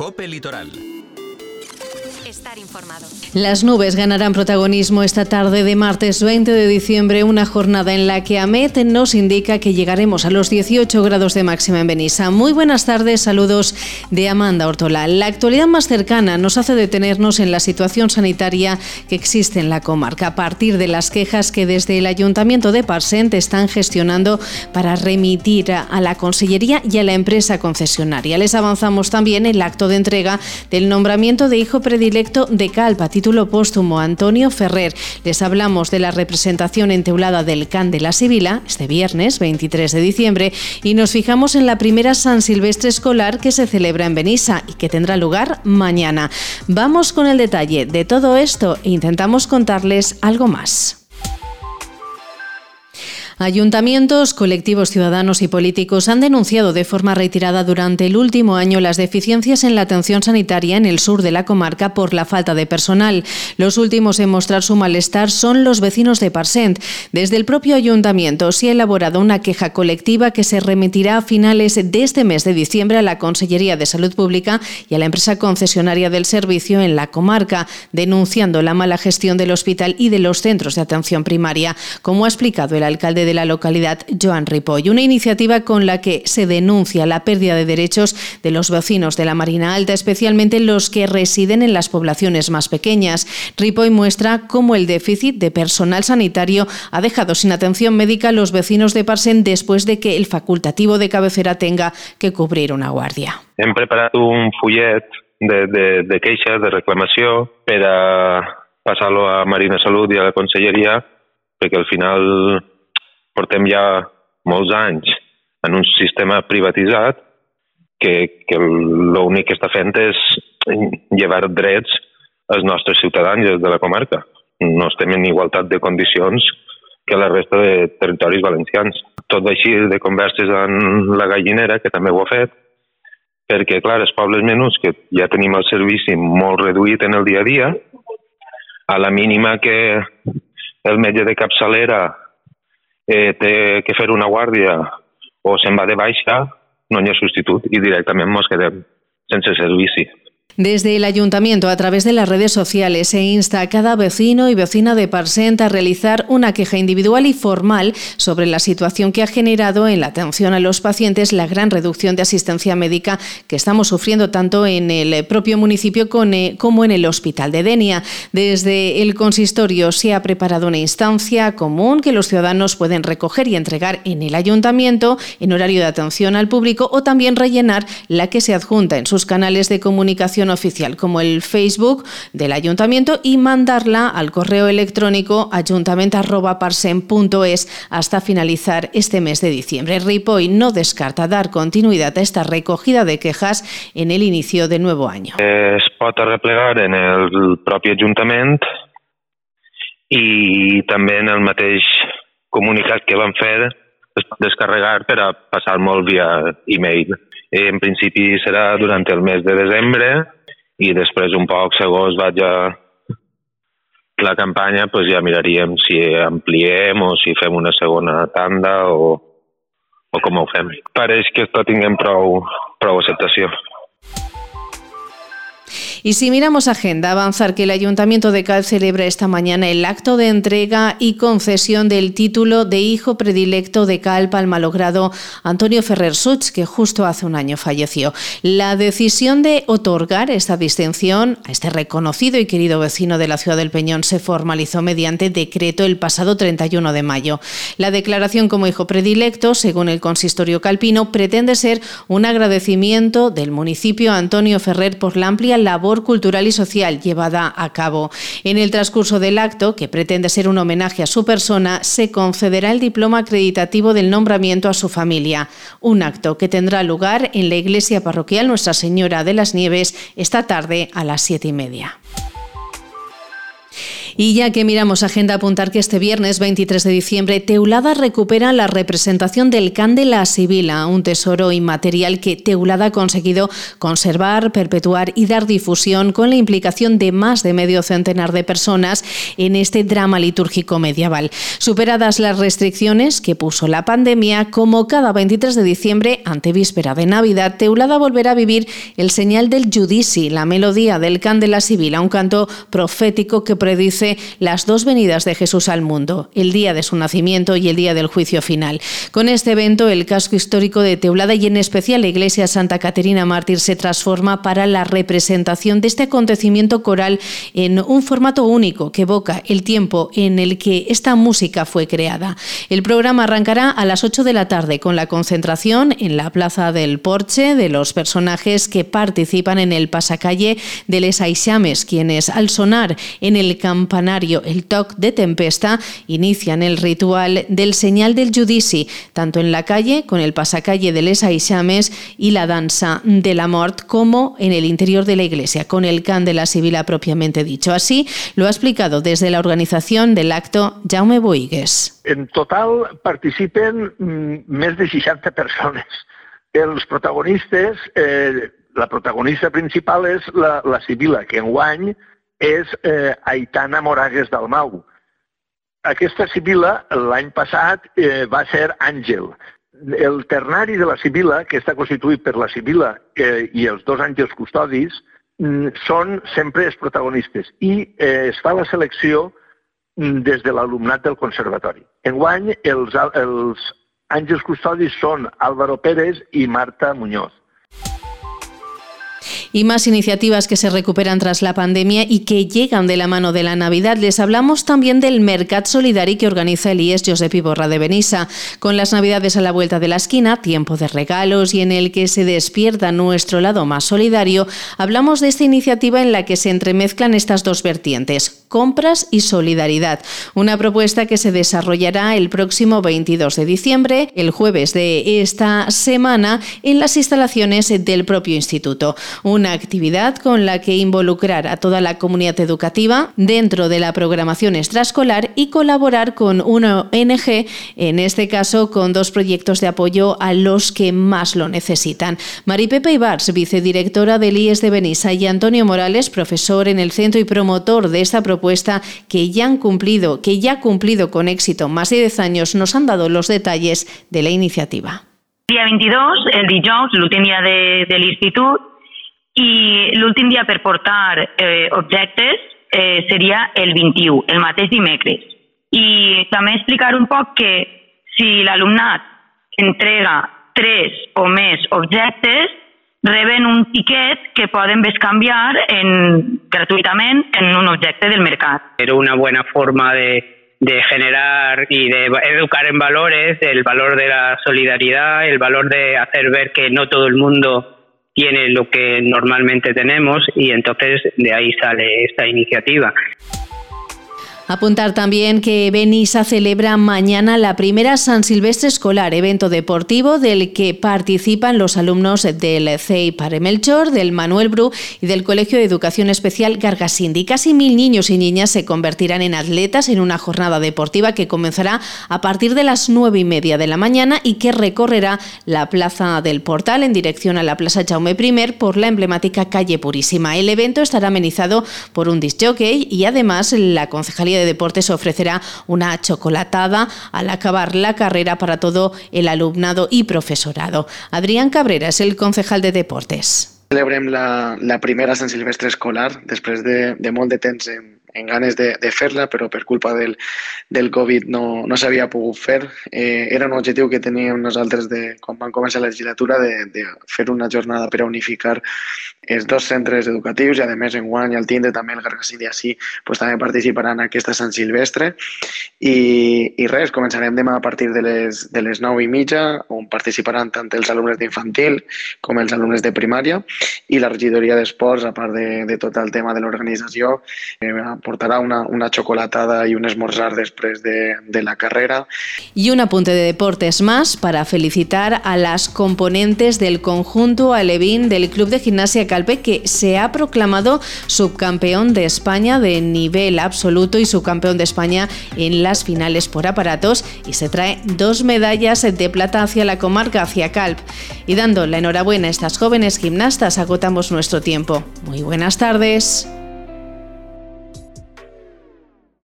COPE Litoral. Estar informado. Las nubes ganarán protagonismo esta tarde de martes 20 de diciembre, una jornada en la que AMET nos indica que llegaremos a los 18 grados de máxima en Benissa. Muy buenas tardes, saludos de Amanda Ortola. La actualidad más cercana nos hace detenernos en la situación sanitaria que existe en la comarca, a partir de las quejas que desde el Ayuntamiento de Parsent están gestionando para remitir a la Consellería y a la empresa concesionaria. Les avanzamos también el acto de entrega del nombramiento de hijo predilecto de Calp a título póstumo Antonio Ferrer. Les hablamos de la representación enteulada del Can de la Sibila este viernes 23 de diciembre y nos fijamos en la primera San Silvestre escolar que se celebra en Benissa y que tendrá lugar mañana. Vamos con el detalle de todo esto e intentamos contarles algo más. Ayuntamientos, colectivos ciudadanos y políticos han denunciado de forma reiterada durante el último año las deficiencias en la atención sanitaria en el sur de la comarca por la falta de personal. Los últimos en mostrar su malestar son los vecinos de Parsent. Desde el propio ayuntamiento se ha elaborado una queja colectiva que se remitirá a finales de este mes de diciembre a la Consellería de Salud Pública y a la empresa concesionaria del servicio en la comarca, denunciando la mala gestión del hospital y de los centros de atención primaria, como ha explicado el alcalde de la localidad, Joan Ripoll. Una iniciativa con la que se denuncia la pérdida de derechos de los vecinos de la Marina Alta, especialmente los que residen en las poblaciones más pequeñas. Ripoll muestra cómo el déficit de personal sanitario ha dejado sin atención médica a los vecinos de Parsent después de que el facultativo de cabecera tenga que cubrir una guàrdia. Hem preparat un fullet de queixes, de reclamació, per a passar-lo a Marina Salut i a la Conselleria, perquè al final portem ja molts anys en un sistema privatitzat que l'únic que està fent és llevar drets als nostres ciutadans de la comarca. No estem en igualtat de condicions que la resta de territoris valencians. Tot així de converses en la Gallinera, que també ho ha fet, perquè, clar, els pobles menuts, que ja tenim el servici molt reduït en el dia a dia, a la mínima que el metge de capçalera té que fer una guàrdia o se'n va de baixa, no hi ha substitut i directament ens quedem sense servici. Desde el Ayuntamiento, a través de las redes sociales, se insta a cada vecino y vecina de Parsent a realizar una queja individual y formal sobre la situación que ha generado en la atención a los pacientes la gran reducción de asistencia médica que estamos sufriendo tanto en el propio municipio como en el Hospital de Denia. Desde el consistorio se ha preparado una instancia común que los ciudadanos pueden recoger y entregar en el Ayuntamiento en horario de atención al público o también rellenar la que se adjunta en sus canales de comunicación oficial como el Facebook del Ayuntamiento y mandarla al correo electrónico ayuntament@parsent.es hasta finalizar este mes de diciembre. Ripoll no descarta dar continuidad a esta recogida de quejas en el inicio del nuevo año. Es pot arreplegar en el propi Ajuntament i també en el mateix comunicat que van fer es pot descarregar per a passar-me'l via e-mail. En principi serà durant el mes de desembre i després un poc segons vaja la campanya pues ja miraríem si ampliem o si fem una segona tanda o com ho fem. Pareix que esto tinguem prou acceptació. Y si miramos agenda, avanzar que el Ayuntamiento de Calp celebra esta mañana el acto de entrega y concesión del título de hijo predilecto de Calp al malogrado Antonio Ferrer Such, que justo hace un año falleció. La decisión de otorgar esta distinción a este reconocido y querido vecino de la ciudad del Peñón se formalizó mediante decreto el pasado 31 de mayo. La declaración como hijo predilecto, según el consistorio calpino, pretende ser un agradecimiento del municipio a Antonio Ferrer por la amplia labor cultural y social llevada a cabo. En el transcurso del acto, que pretende ser un homenaje a su persona, se concederá el diploma acreditativo del nombramiento a su familia. Un acto que tendrá lugar en la iglesia parroquial Nuestra Señora de las Nieves esta tarde a las 7:30. Y ya que miramos agenda, apuntar que este viernes 23 de diciembre Teulada recupera la representación del Cant de la Sibila, un tesoro inmaterial que Teulada ha conseguido conservar, perpetuar y dar difusión con la implicación de más de medio centenar de personas en este drama litúrgico medieval. Superadas las restricciones que puso la pandemia, como cada 23 de diciembre, antevíspera de Navidad, Teulada volverá a vivir el señal del Judici, la melodía del Cant de la Sibila, un canto profético que predice las dos venidas de Jesús al mundo, el día de su nacimiento y el día del juicio final. Con este evento, el casco histórico de Teulada y en especial la iglesia Santa Caterina Mártir se transforma para la representación de este acontecimiento coral en un formato único que evoca el tiempo en el que esta música fue creada. El programa arrancará a las 8 de la tarde con la concentración en la Plaza del Porche de los personajes que participan en el pasacalle de Les Aixames, quienes al sonar en el campanario el toc de tempesta inician el ritual del señal del Judici, tanto en la calle con el pasacalle de Les Aixames y la danza de la mort, como en el interior de la iglesia con el Cant de la Sibila propiamente dicho. Así lo ha explicado desde la organización del acto Jaume Boigues. En total participen més de 60 persones. Els protagonistes, la protagonista principal és la Sibila, que enguany és Aitana Moragues Dalmau. Aquesta Sibila, l'any passat, va ser Àngel. El ternari de la Sibila, que està constituït per la Sibila i els dos àngels custodis, són sempre els protagonistes i es fa la selecció des de l'alumnat del conservatori. Enguany, els àngels custodis són Álvaro Pérez i Marta Muñoz. Y más iniciativas que se recuperan tras la pandemia y que llegan de la mano de la Navidad. Les hablamos también del Mercat Solidari que organiza el IES Josep Iborra de Benissa. Con las Navidades a la vuelta de la esquina, tiempo de regalos y en el que se despierta nuestro lado más solidario, hablamos de esta iniciativa en la que se entremezclan estas dos vertientes, compras y solidaridad. Una propuesta que se desarrollará el próximo 22 de diciembre, el jueves de esta semana, en las instalaciones del propio instituto. Una actividad con la que involucrar a toda la comunidad educativa dentro de la programación extraescolar y colaborar con una ONG, en este caso con dos proyectos de apoyo a los que más lo necesitan. Maripepa Ibars, vicedirectora del IES de Benissa, y Antonio Morales, profesor en el centro y promotor de esta propuesta que ya ha cumplido con éxito más de 10 años, nos han dado los detalles de la iniciativa. Dia 22, el dijous, l'últim dia de l'institut, i l'últim dia per portar objectes seria el 21, el mateix dimecres. I també explicar un poc que si l'alumnat entrega 3 o més objectes, reben un tiquet que poden bescanviar gratuïtament en un objecte del mercat. Era una buena forma de generar y de educar en valores, el valor de la solidaridad, el valor de hacer ver que no todo el mundo tiene lo que normalmente tenemos y entonces de ahí sale esta iniciativa. Apuntar también que Benissa celebra mañana la primera San Silvestre escolar, evento deportivo del que participan los alumnos del CEI Pare Melchor, del Manuel Bru y del Colegio de Educación Especial Gargasindi. Casi 1000 niños y niñas se convertirán en atletas en una jornada deportiva que comenzará a partir de las 9:30 de la mañana y que recorrerá la Plaza del Portal en dirección a la Plaza Jaume I por la emblemática Calle Purísima. El evento estará amenizado por un disc jockey y además la Concejalía de Deportes ofrecerá una chocolatada al acabar la carrera para todo el alumnado y profesorado. Adrián Cabrera es el concejal de Deportes. Celebrem la primera Sant Silvestre escolar després de molt de temps en ganes de fer-la, però per culpa del Covid no s'havia pogut fer. Era un objectiu que teníem nosaltres quan vam començar la legislatura de fer una jornada per a unificar els dos centres educatius i a més enguany al tindre també el Gargasindi així també participaran en aquesta Sant Silvestre i res, començarem demà a partir de les 9:30 on participaran tant els alumnes d'infantil com els alumnes de primària i la regidoria d'esports, a part de tot el tema de l'organització, aportará una chocolatada y un esmorzar después de la carrera. Y un apunte de deportes más para felicitar a las componentes del conjunto alevín del Club de Gimnasia Cal Calpe, que se ha proclamado subcampeón de España de nivel absoluto y subcampeón de España en las finales por aparatos, y se trae 2 medallas de plata hacia la comarca, hacia Calp. Y dando la enhorabuena a estas jóvenes gimnastas, agotamos nuestro tiempo. Muy buenas tardes.